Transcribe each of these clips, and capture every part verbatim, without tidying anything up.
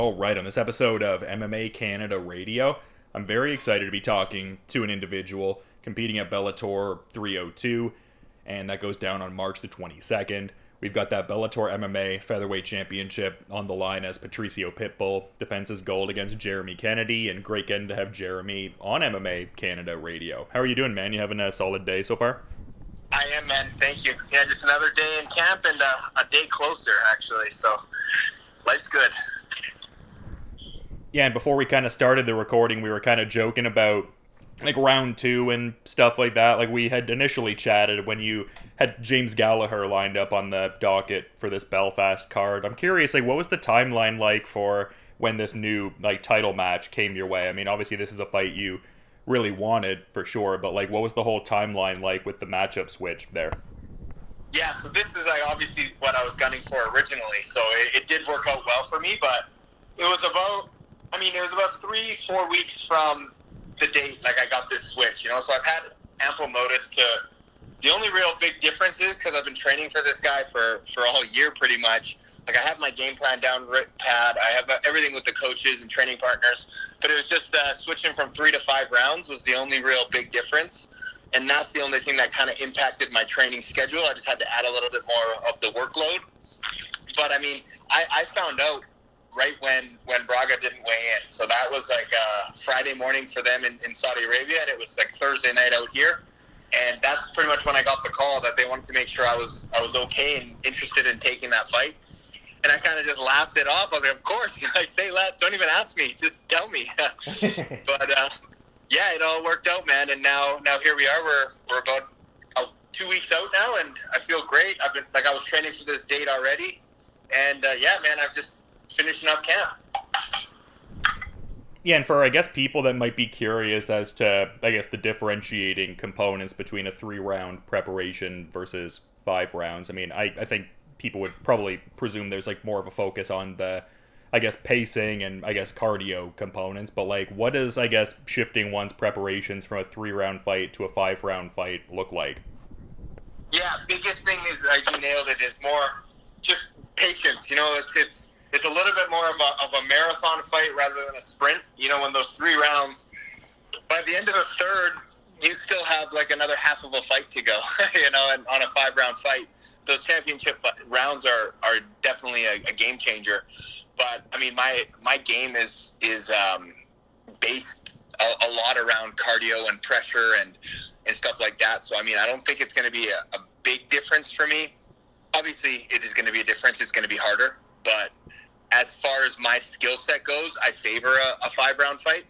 All right, on this episode of M M A Canada Radio, I'm very excited to be talking to an individual competing at Bellator three oh two, and that goes down on March the twenty-second. We've got that Bellator M M A Featherweight Championship on the line as Patricio Pitbull defends his gold against Jeremy Kennedy, and great getting to have Jeremy on M M A Canada Radio. How are you doing, man? You having a solid day so far? I am, man. Thank you. Yeah, just another day in camp and uh, a day closer, actually, so life's good. Yeah, and before we kind of started the recording, we were kind of joking about like round two and stuff like that. Like we had initially chatted when you had James Gallagher lined up on the docket for this Belfast card. I'm curious, like what was the timeline like for when this new like title match came your way? I mean, obviously this is a fight you really wanted for sure, but like what was the whole timeline like with the matchup switch there? Yeah, so this is like obviously what I was gunning for originally. So it, it did work out well for me, but it was about I mean, it was about three, four weeks from the date, like, I got this switch, you know? So I've had ample notice to... The only real big difference is, because I've been training for this guy for, for all year, pretty much. Like, I have my game plan down, writ pad. I have everything with the coaches and training partners. But it was just uh, switching from three to five rounds was the only real big difference. And that's the only thing that kind of impacted my training schedule. I just had to add a little bit more of the workload. But, I mean, I, I found out right when, when Braga didn't weigh in. So that was like a Friday morning for them in, in Saudi Arabia, and it was like Thursday night out here. And that's pretty much when I got the call that they wanted to make sure I was I was okay and interested in taking that fight. And I kind of just laughed it off. I was like, of course, I say less. Don't even ask me. Just tell me. But, uh, yeah, it all worked out, man. And now now here we are. We're, we're about uh, two weeks out now, and I feel great. I've been like I was training for this date already. And, uh, yeah, man, I've just finishing up camp. Yeah, and for, I guess, people that might be curious as to, I guess, the differentiating components between a three-round preparation versus five rounds, I mean, I, I think people would probably presume there's, like, more of a focus on the, I guess, pacing and, I guess, cardio components, but, like, what does, I guess, shifting one's preparations from a three-round fight to a five-round fight look like? Yeah, biggest thing is, like you nailed it, is more just patience. You know, it's, it's, It's a little bit more of a, of a marathon fight rather than a sprint. You know, when those three rounds, by the end of the third, you still have like another half of a fight to go, you know, and on a five-round fight. Those championship rounds are, are definitely a, a game changer. But, I mean, my my game is is um, based a, a lot around cardio and pressure and, and stuff like that. So, I mean, I don't think it's going to be a, a big difference for me. Obviously, it is going to be a difference. It's going to be harder. But as far as my skill set goes, I favor a, a five-round fight.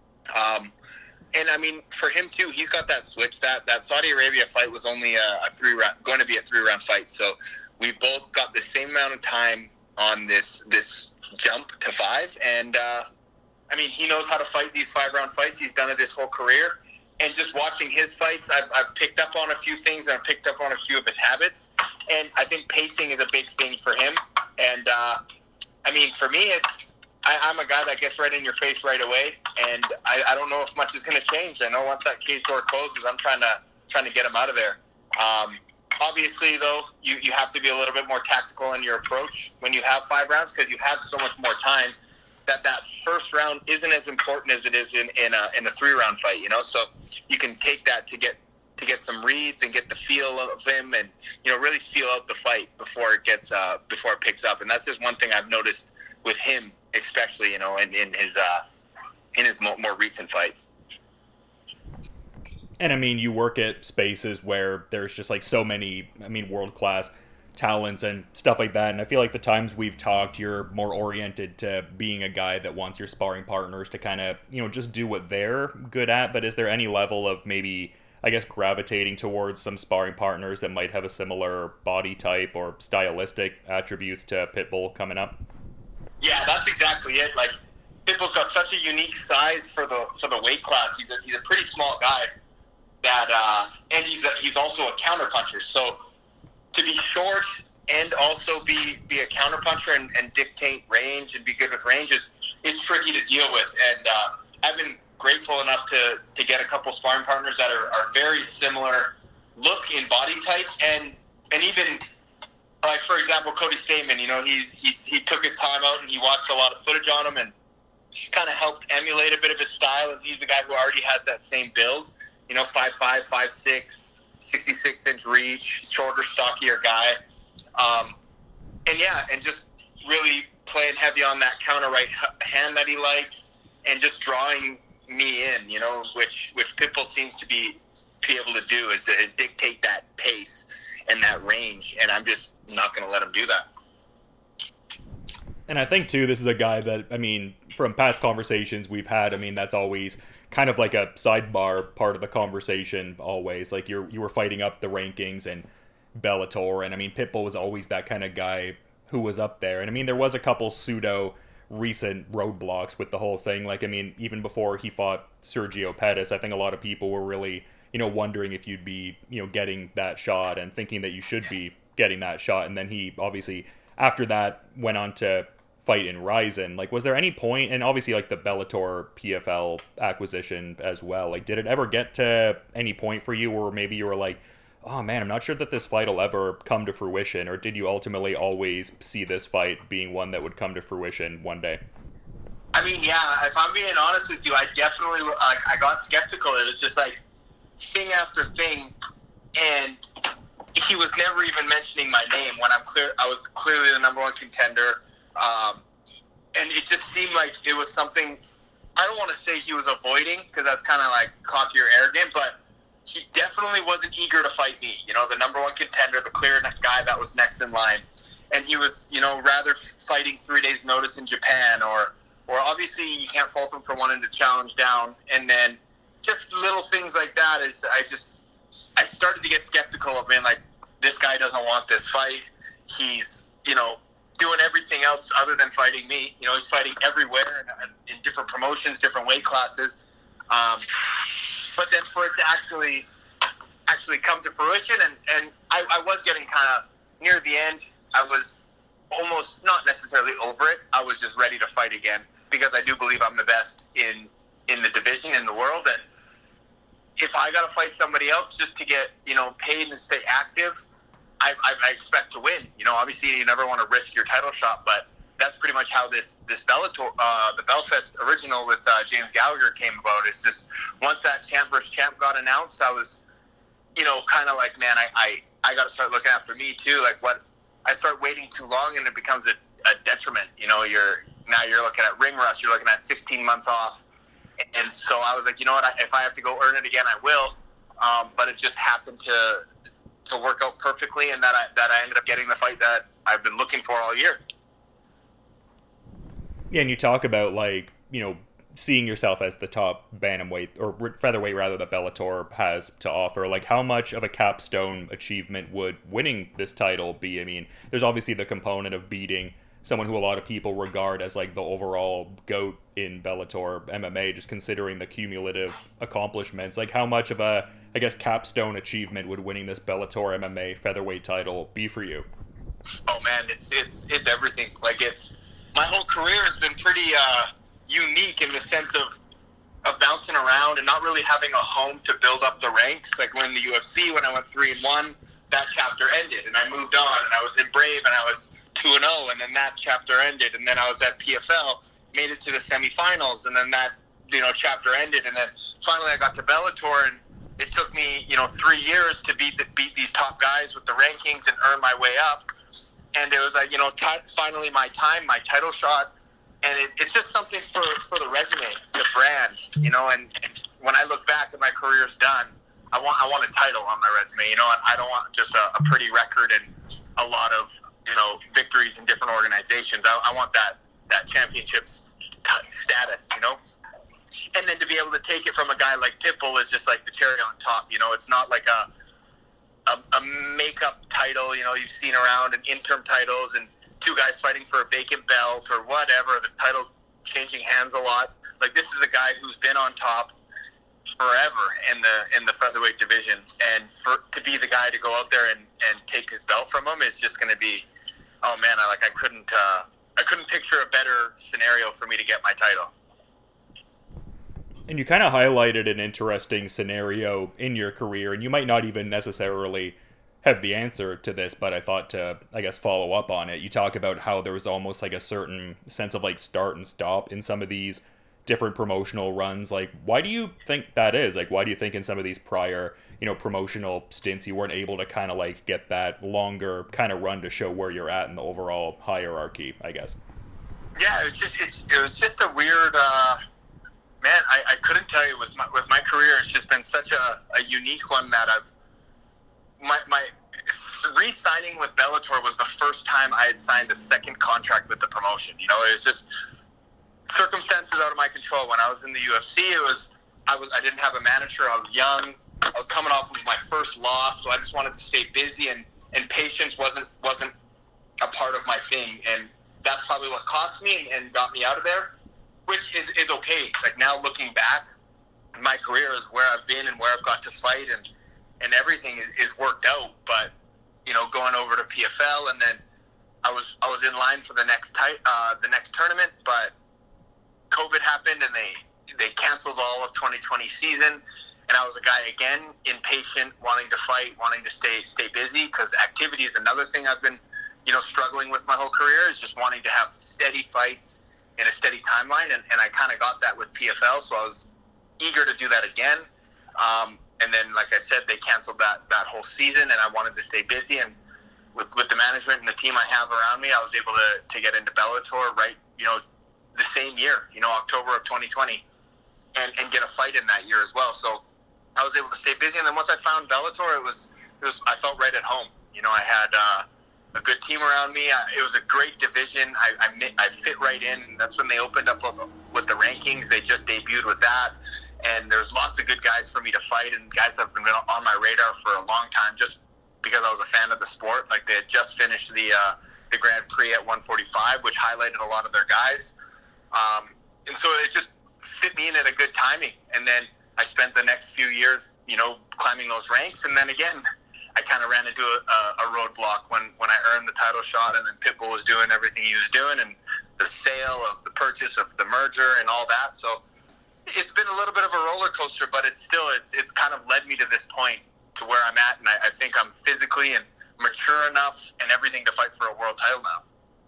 Um, and, I mean, for him, too, he's got that switch. That that Saudi Arabia fight was only a, a three-round, going to be a three-round fight. So we both got the same amount of time on this this jump to five. And, uh, I mean, he knows how to fight these five-round fights. He's done it his whole career. And just watching his fights, I've, I've picked up on a few things, and I've picked up on a few of his habits. And I think pacing is a big thing for him. And, uh, I mean, for me, it's I, I'm a guy that gets right in your face right away, and I, I don't know if much is going to change. I know once that cage door closes, I'm trying to trying to get him out of there. Um, obviously, though, you, you have to be a little bit more tactical in your approach when you have five rounds because you have so much more time that that first round isn't as important as it is in, in a in a three-round fight, you know? So you can take that to get to get some reads and get the feel of him and, you know, really feel out the fight before it gets, uh, before it picks up. And that's just one thing I've noticed with him, especially, you know, in, in his, uh, in his more, more recent fights. And I mean, you work at spaces where there's just like so many, I mean, world-class talents and stuff like that. And I feel like the times we've talked, you're more oriented to being a guy that wants your sparring partners to kind of, you know, just do what they're good at. But is there any level of maybe, I guess, gravitating towards some sparring partners that might have a similar body type or stylistic attributes to Pitbull coming up? Yeah, that's exactly it. Like, Pitbull's got such a unique size for the for the weight class. He's a, he's a pretty small guy that, uh, and he's a, he's also a counterpuncher. So to be short and also be, be a counterpuncher and, and dictate range and be good with range is, is tricky to deal with. And uh, I've been grateful enough to, to get a couple sparring partners that are, are very similar look in body type and and even like for example, Cody Stamen, you know, he's, he's he took his time out and he watched a lot of footage on him and kind of helped emulate a bit of his style. And he's the guy who already has that same build, you know, five five, five six, sixty-six inch reach, shorter, stockier guy. Um, and yeah, and just really playing heavy on that counter right hand that he likes, and just drawing me in, you know, which which Pitbull seems to be be able to do is, is dictate that pace and that range, and I'm just not going to let him do that. And I think too, this is a guy that, I mean, from past conversations we've had, I mean, that's always kind of like a sidebar part of the conversation. Always like you're you were fighting up the rankings and Bellator, and I mean, Pitbull was always that kind of guy who was up there. And I mean, there was a couple pseudo recent roadblocks with the whole thing. Like, I mean, even before he fought Sergio Pettis, I think a lot of people were really, you know, wondering if you'd be, you know, getting that shot and thinking that you should be getting that shot. And then he obviously, after that, went on to fight in Rizin. Like, was there any point, and obviously, like, the Bellator P F L acquisition as well, like, did it ever get to any point for you where maybe you were like, oh man, I'm not sure that this fight will ever come to fruition, or did you ultimately always see this fight being one that would come to fruition one day? I mean, yeah, if I'm being honest with you, I definitely, like, I got skeptical. It was just like thing after thing, and he was never even mentioning my name when I'm clear. I was clearly the number one contender, um, and it just seemed like it was something. I don't want to say he was avoiding, because that's kind of like cocky or arrogant, but he definitely wasn't eager to fight me. You know, the number one contender, the clear guy that was next in line, and he was, you know, rather fighting three days' notice in Japan, or, or obviously you can't fault him for wanting to challenge down, and then just little things like that. Is I just I started to get skeptical of being like, this guy doesn't want this fight. He's, you know, doing everything else other than fighting me. You know, he's fighting everywhere in, in different promotions, different weight classes. Um, but then for it to actually actually come to fruition, and, and I, I was getting kind of near the end. I was almost not necessarily over it. I was just ready to fight again, because I do believe I'm the best in in the division, in the world. And if I got to fight somebody else just to get, you know, paid and stay active, I, I, I expect to win. You know, obviously you never want to risk your title shot, but that's pretty much how this this Bellator, uh, the Belfast original with uh, James Gallagher came about. It's just once that champ versus champ got announced, I was, you know, kind of like, man, I, I, I got to start looking after me too. Like, what, I start waiting too long and it becomes a, a detriment. You know, you're now you're looking at ring rust, you're looking at sixteen months off. And so I was like, you know what, I, if I have to go earn it again, I will. Um, but it just happened to to work out perfectly, and that I, that I ended up getting the fight that I've been looking for all year. Yeah, and you talk about, like, you know, seeing yourself as the top bantamweight, or featherweight rather, that Bellator has to offer. Like, how much of a capstone achievement would winning this title be? I mean, there's obviously the component of beating someone who a lot of people regard as, like, the overall GOAT in Bellator M M A, just considering the cumulative accomplishments. Like, how much of a, I guess, capstone achievement would winning this Bellator M M A featherweight title be for you? Oh man, it's it's it's everything. Like, it's, my whole career has been pretty uh, unique in the sense of of bouncing around and not really having a home to build up the ranks. Like, when in the U F C, when I went three and one, that chapter ended, and I moved on, and I was in Brave, and I was two and zero, and then that chapter ended, and then I was at P F L, made it to the semifinals, and then that, you know, chapter ended, and then finally I got to Bellator, and it took me, you know, three years to beat the, beat these top guys with the rankings and earn my way up. And it was like, you know, t- finally my time, my title shot, and it, it's just something for, for the resume, the brand, you know. And, and when I look back and my career's done, I want I want a title on my resume, you know. I don't want just a, a pretty record and a lot of, you know, victories in different organizations. I, I want that that championships status, you know. And then to be able to take it from a guy like Pitbull is just like the cherry on top, you know. It's not like a a, a makeup title, you know, you've seen around, and interim titles, and two guys fighting for a vacant belt or whatever, the title changing hands a lot. Like, this is a guy who's been on top forever in the in the featherweight division, and for to be the guy to go out there and, and take his belt from him is just going to be, oh man, I like I couldn't uh, I couldn't picture a better scenario for me to get my title. And you kind of highlighted an interesting scenario in your career, and you might not even necessarily have the answer to this, but I thought to, I guess, follow up on it. You talk about how there was almost like a certain sense of like start and stop in some of these different promotional runs. Like, why do you think that is? Like, why do you think in some of these prior, you know, promotional stints you weren't able to kind of like get that longer kind of run to show where you're at in the overall hierarchy, I guess? Yeah, it was just it, it was just a weird. Uh, man, I, I couldn't tell you with my with my career. It's just been such a, a unique one that I've my my re-signing with Bellator was the first time I had signed a second contract with the promotion. You know, it was just circumstances out of my control. When I was in the U F C, it was I was I didn't have a manager. I was young. I was coming off of my first loss, so I just wanted to stay busy, and, and patience wasn't wasn't a part of my thing, and that's probably what cost me and got me out of there, which is, is okay. Like, now looking back, my career is where I've been and where I've got to fight, and and everything is, is worked out. But, you know, going over to P F L, and then I was I was in line for the next ti- uh, the next tournament, but COVID happened and they they canceled all of twenty twenty season, and I was a guy again, impatient, wanting to fight, wanting to stay stay busy, because activity is another thing I've been, you know, struggling with my whole career, is just wanting to have steady fights in a steady timeline, and, and I kind of got that with P F L, so I was eager to do that again. Um, and then, like I said, they canceled that, that whole season, and I wanted to stay busy, and with, with the management and the team I have around me, I was able to, to get into Bellator right, you know, the same year, you know, October of twenty twenty, and, and get a fight in that year as well. So I was able to stay busy, and then once I found Bellator, it was, it was I felt right at home. You know, I had uh, a good team around me. I, it was a great division. I, I, I fit right in, and that's when they opened up with the rankings. They just debuted with that, and there's lots of good guys for me to fight, and guys that have been on my radar for a long time just because I was a fan of the sport. Like, they had just finished the uh, the Grand Prix at one forty-five, which highlighted a lot of their guys. Um, and so it just fit me in at a good timing. And then I spent the next few years, you know, climbing those ranks. And then again, I kind of ran into a, a roadblock when, when I earned the title shot, and then Pitbull was doing everything he was doing, and the sale of the purchase of the merger and all that. So it's been a little bit of a roller coaster, but it's still, it's, it's kind of led me to this point to where I'm at. And I, I think I'm physically and mature enough and everything to fight for a world title now.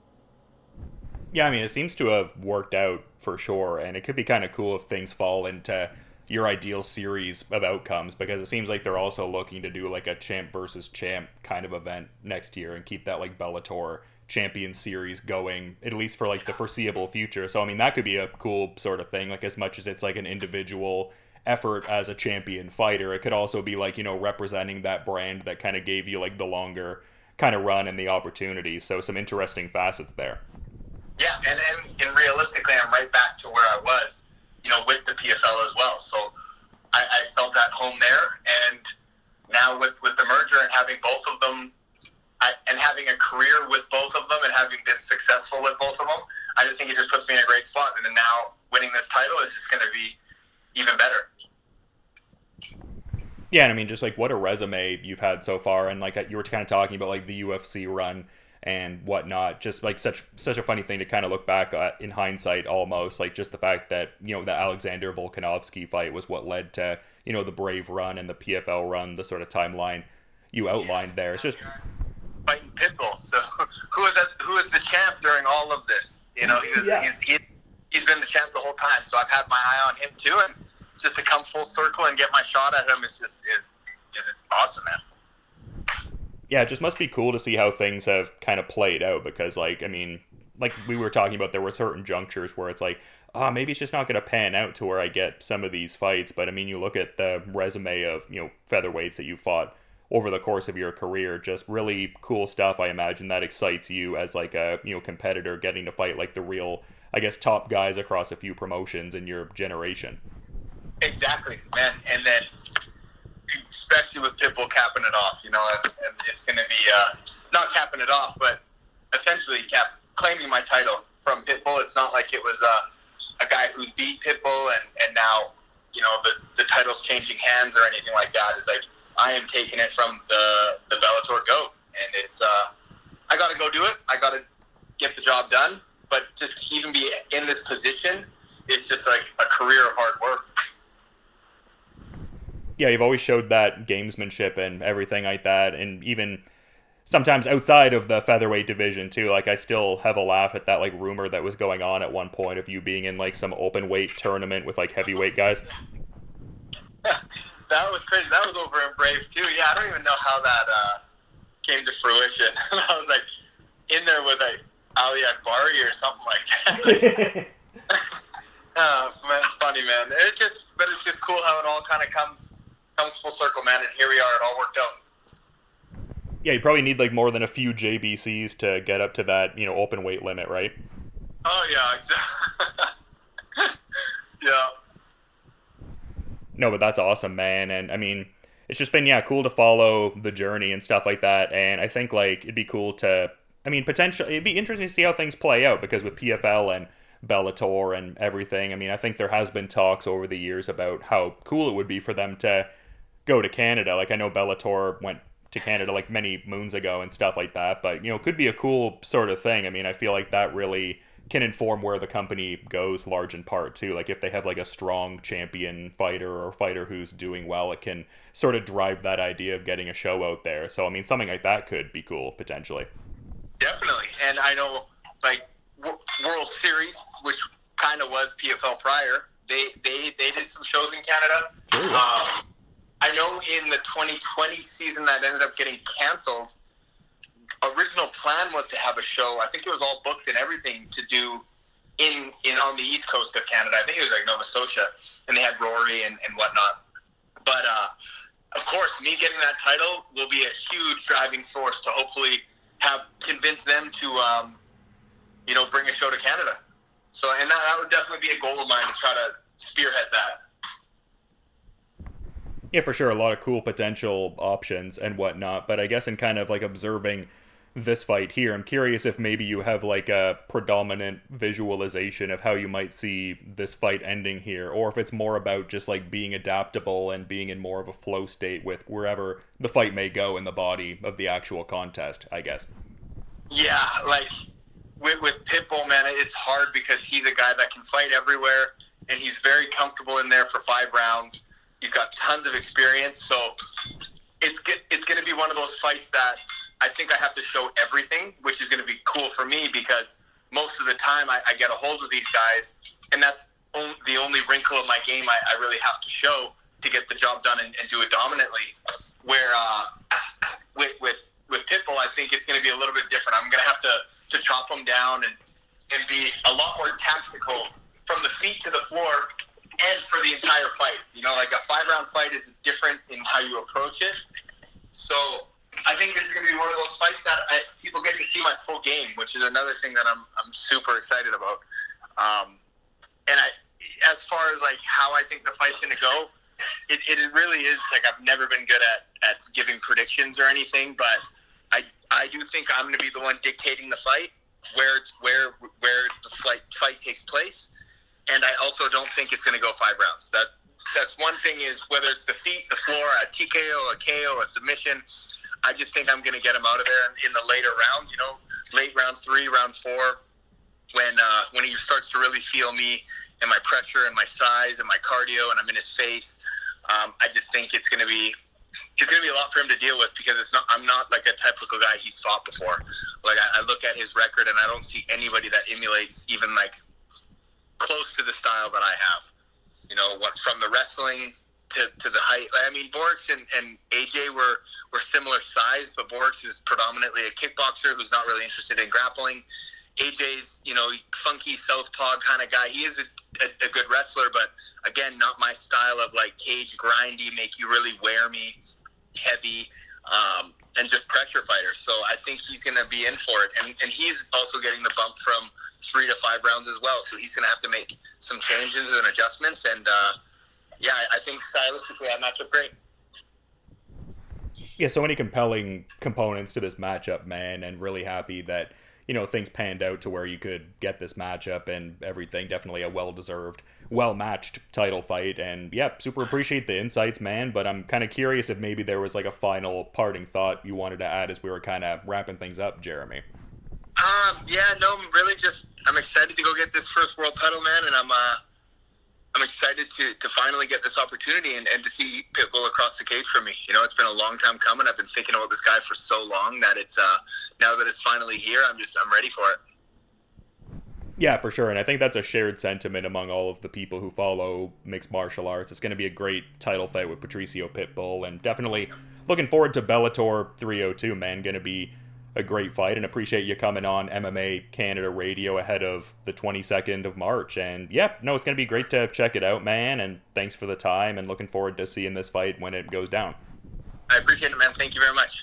Yeah, I mean, it seems to have worked out for sure, and it could be kind of cool if things fall into your ideal series of outcomes, because it seems like they're also looking to do like a champ versus champ kind of event next year and keep that like Bellator champion series going, at least for like the foreseeable future. So, I mean, that could be a cool sort of thing, like as much as it's like an individual effort as a champion fighter, it could also be like, you know, representing that brand that kind of gave you like the longer kind of run and the opportunity. So some interesting facets there. Yeah, and, and, and realistically, I'm right back to where I was, you know, with the P F L as well. So I, I felt at home there, and now with, with the merger and having both of them, I, and having a career with both of them and having been successful with both of them, I just think it just puts me in a great spot. And then now winning this title is just going to be even better. Yeah, and I mean, just like what a resume you've had so far, and like you were kind of talking about like the U F C run and whatnot, just like such such a funny thing to kind of look back at in hindsight, almost like just the fact that, you know, the Alexander Volkanovski fight was what led to, you know, the Brave run and the P F L run, the sort of timeline you outlined there. It's just fighting Pitbull. So who is that? Who is the champ during all of this? You know, he's, yeah. he's, he's, he's been the champ the whole time. So I've had my eye on him too, and just to come full circle and get my shot at him is just is, is awesome, man. Yeah, it just must be cool to see how things have kind of played out, because, like, I mean, like we were talking about, there were certain junctures where it's like, oh, maybe it's just not going to pan out to where I get some of these fights. But, I mean, you look at the resume of, you know, featherweights that you fought over the course of your career, just really cool stuff. I imagine that excites you as, like, a, you know, competitor, getting to fight, like, the real, I guess, top guys across a few promotions in your generation. Exactly, man. And then, especially with Pitbull capping it off, you know, and, and it's going to be uh, not capping it off, but essentially cap claiming my title from Pitbull. It's not like it was uh, a guy who beat Pitbull and, and now, you know, the, the title's changing hands or anything like that. It's like I am taking it from the, the Bellator GOAT, and it's uh, I got to go do it. I got to get the job done, but just to even be in this position, it's just like a career of hard work. Yeah, you've always showed that gamesmanship and everything like that, and even sometimes outside of the featherweight division too. Like, I still have a laugh at that like rumor that was going on at one point of you being in like some open weight tournament with like heavyweight guys. That was crazy. That was over in Brave too. Yeah, I don't even know how that uh, came to fruition. I was like in there with like Ali Akbari or something like that. Oh, man, funny, man. It's just, but it's just cool how it all kind of comes comes full circle, man. And here we are. It all worked out. Yeah, you probably need like more than a few J B Cs to get up to that, you know, open weight limit, right? Oh yeah, exactly. Yeah. No, but that's awesome, man. And I mean, it's just been, yeah, cool to follow the journey and stuff like that. And I think like it'd be cool to, I mean, potentially, it'd be interesting to see how things play out, because with P F L and Bellator and everything, I mean, I think there has been talks over the years about how cool it would be for them to go to Canada. Like, I know Bellator went to Canada like many moons ago and stuff like that, but, you know, it could be a cool sort of thing. I mean, I feel like that really can inform where the company goes large in part too. Like, if they have like a strong champion fighter or fighter who's doing well, it can sort of drive that idea of getting a show out there. So, I mean, something like that could be cool potentially. Definitely. And I know, like, World Series, which kind of was P F L prior, they they, they did some shows in Canada. Sure. Um, I know in the twenty twenty season that ended up getting canceled, original plan was to have a show. I think it was all booked and everything to do in in on the east coast of Canada. I think it was like Nova Scotia, and they had Rory and, and whatnot. But uh, of course, me getting that title will be a huge driving force to hopefully have convince them to um, you know, bring a show to Canada. So, and that, that would definitely be a goal of mine to try to spearhead that. Yeah, for sure. A lot of cool potential options and whatnot. But I guess in kind of like observing this fight here, I'm curious if maybe you have like a predominant visualization of how you might see this fight ending here, or if it's more about just like being adaptable and being in more of a flow state with wherever the fight may go in the body of the actual contest, I guess. Yeah, like with, with Pitbull, man, it's hard because he's a guy that can fight everywhere, and he's very comfortable in there for five rounds. He's got tons of experience, so it's it's going to be one of those fights that I think I have to show everything, which is going to be cool for me because most of the time I, I get a hold of these guys, and that's on, the only wrinkle of my game I, I really have to show to get the job done and, and do it dominantly. Where uh, with with with Pitbull, I think it's going to be a little bit different. I'm going to have to, to chop him down and, and be a lot more tactical from the feet to the floor and for the entire fight. You know, like a five-round fight is different in how you approach it. So I think this is going to be one of those fights that I, people get to see my full game, which is another thing that I'm I'm super excited about. Um, and I, as far as like how I think the fight's going to go, it, it really is like I've never been good at, at giving predictions or anything, but I I do think I'm going to be the one dictating the fight, where where where the fight fight takes place. And I also don't think it's going to go five rounds. That that's one thing is whether it's the feet, the floor, a T K O, a K O, a submission. I just think I'm going to get him out of there in, in the later rounds. You know, late round three, round four, when uh, when he starts to really feel me and my pressure and my size and my cardio, and I'm in his face. Um, I just think it's going to be it's going to be a lot for him to deal with because it's not. I'm not like a typical guy he's fought before. Like I, I look at his record and I don't see anybody that emulates even like close to the style that I have, you know, what from the wrestling to, to the height. I mean, Borix and, and A J were, were similar size, but Borix is predominantly a kickboxer who's not really interested in grappling. A J's, you know, funky southpaw kind of guy. He is a, a, a good wrestler, but again, not my style of like cage grindy, make you really wear me, heavy, um, and just pressure fighter. So I think he's going to be in for it. And, and he's also getting the bump from three to five rounds as well. So he's going to have to make some changes and adjustments. And, uh, yeah, I think stylistically I match up great. Yeah, so many compelling components to this matchup, man, and really happy that, you know, things panned out to where you could get this matchup and everything. Definitely a well-deserved, well-matched title fight. And, yeah, super appreciate the insights, man. But I'm kind of curious if maybe there was, like, a final parting thought you wanted to add as we were kind of wrapping things up, Jeremy. Um, yeah, no, really just, I'm excited to go get this first world title, man, and I'm, uh, I'm excited to, to finally get this opportunity and, and to see Pitbull across the cage for me. You know, it's been a long time coming. I've been thinking about this guy for so long that it's uh, now that it's finally here, I'm just I'm ready for it. Yeah, for sure. And I think that's a shared sentiment among all of the people who follow mixed martial arts. It's going to be a great title fight with Patricio Pitbull, and definitely looking forward to Bellator three oh two, man. Going to be a great fight, and appreciate you coming on M M A Canada Radio ahead of the twenty-second of March. And yeah, no, it's going to be great to check it out, man. And thanks for the time, and looking forward to seeing this fight when it goes down. I appreciate it, man. Thank you very much.